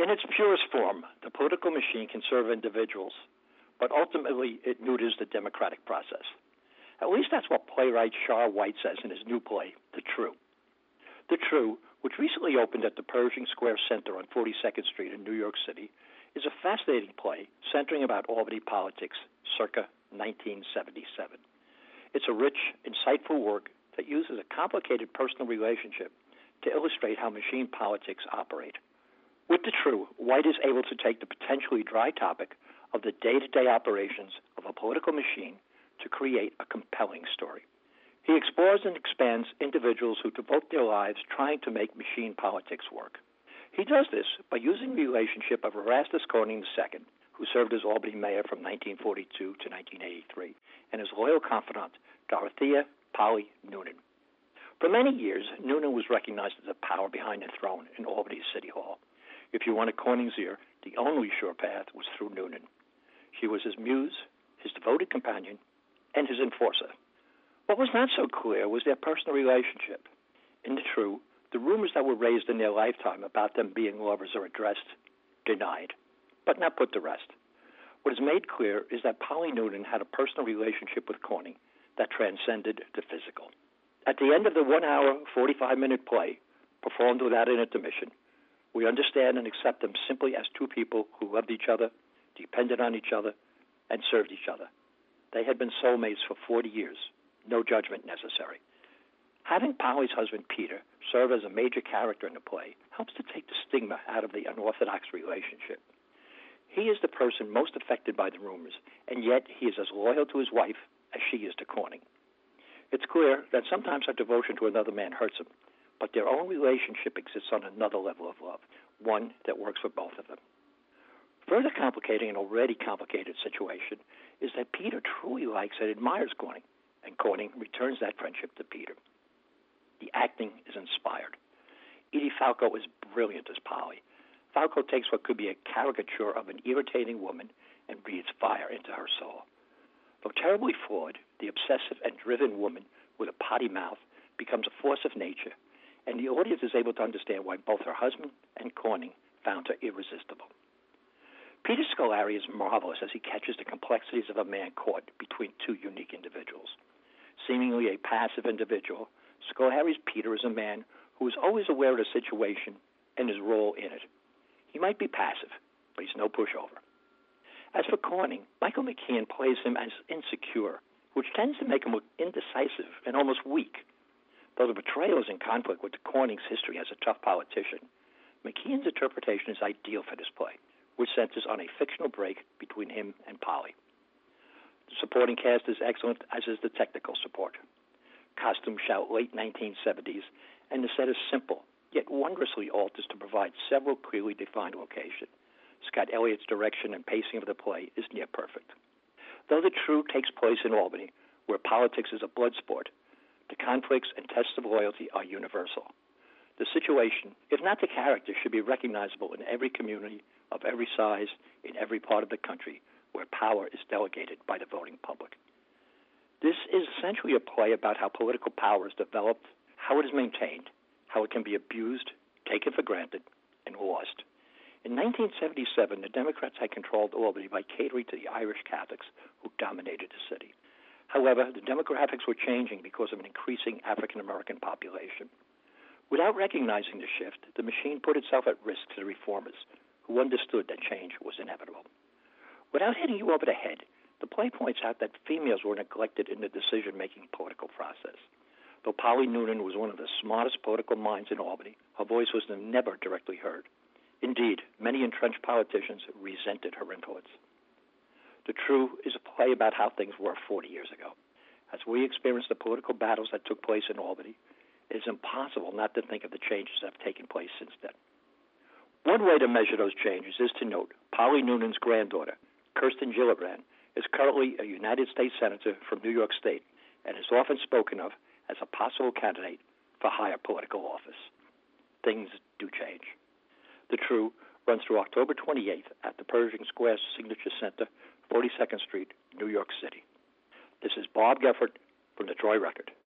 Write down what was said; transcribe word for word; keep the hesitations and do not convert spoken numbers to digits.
In its purest form, the political machine can serve individuals, but ultimately it neuters the democratic process. At least that's what playwright Char White says in his new play, The True. The True, which recently opened at the Pershing Square Center on forty-second Street in New York City, is a fascinating play centering about Albany politics circa nineteen seventy-seven. It's a rich, insightful work that uses a complicated personal relationship to illustrate how machine politics operate. With The True, White is able to take the potentially dry topic of the day-to-day operations of a political machine to create a compelling story. He explores and expands individuals who devote their lives trying to make machine politics work. He does this by using the relationship of Erastus Corning the Second, who served as Albany mayor from nineteen forty-two to nineteen eighty-three, and his loyal confidant, Dorothea Polly Noonan. For many years, Noonan was recognized as the power behind the throne in Albany's City Hall. If you wanted Corning's ear, the only sure path was through Noonan. She was his muse, his devoted companion, and his enforcer. What was not so clear was their personal relationship. In The True, the rumors that were raised in their lifetime about them being lovers are addressed, denied, but not put to rest. What is made clear is that Polly Noonan had a personal relationship with Corning that transcended the physical. At the end of the one-hour, forty-five-minute play, performed without an intermission, we understand and accept them simply as two people who loved each other, depended on each other, and served each other. They had been soulmates for forty years, no judgment necessary. Having Polly's husband, Peter, serve as a major character in the play helps to take the stigma out of the unorthodox relationship. He is the person most affected by the rumors, and yet he is as loyal to his wife as she is to Corning. It's clear that sometimes our devotion to another man hurts him, but their own relationship exists on another level of love, one that works for both of them. Further complicating an already complicated situation is that Peter truly likes and admires Corning, and Corning returns that friendship to Peter. The acting is inspired. Edie Falco is brilliant as Polly. Falco takes what could be a caricature of an irritating woman and breathes fire into her soul. Though terribly flawed, the obsessive and driven woman with a potty mouth becomes a force of nature, and the audience is able to understand why both her husband and Corning found her irresistible. Peter Scolari is marvelous as he catches the complexities of a man caught between two unique individuals. Seemingly a passive individual, Scolari's Peter is a man who is always aware of the situation and his role in it. He might be passive, but he's no pushover. As for Corning, Michael McKean plays him as insecure, which tends to make him look indecisive and almost weak. Though the portrayal is in conflict with Corning's history as a tough politician, McKean's interpretation is ideal for this play, which centers on a fictional break between him and Polly. The supporting cast is excellent, as is the technical support. Costumes shout late nineteen seventies, and the set is simple, yet wondrously alters to provide several clearly defined locations. Scott Elliott's direction and pacing of the play is near perfect. Though The True takes place in Albany, where politics is a blood sport, the conflicts and tests of loyalty are universal. The situation, if not the character, should be recognizable in every community of every size in every part of the country where power is delegated by the voting public. This is essentially a play about how political power is developed, how it is maintained, how it can be abused, taken for granted, and lost. In nineteen seventy-seven, the Democrats had controlled Albany by catering to the Irish Catholics who dominated the city. However, the demographics were changing because of an increasing African-American population. Without recognizing the shift, the machine put itself at risk to the reformers, who understood that change was inevitable. Without hitting you over the head, the play points out that females were neglected in the decision-making political process. Though Polly Noonan was one of the smartest political minds in Albany, her voice was never directly heard. Indeed, many entrenched politicians resented her influence. The True is a play about how things were forty years ago. As we experience the political battles that took place in Albany, it is impossible not to think of the changes that have taken place since then. One way to measure those changes is to note Polly Noonan's granddaughter, Kirsten Gillibrand, is currently a United States Senator from New York State and is often spoken of as a possible candidate for higher political office. Things do change. The True runs through October twenty-eighth at the Pershing Square Signature Center, forty-second Street, New York City. This is Bob Geffert from the Troy Record.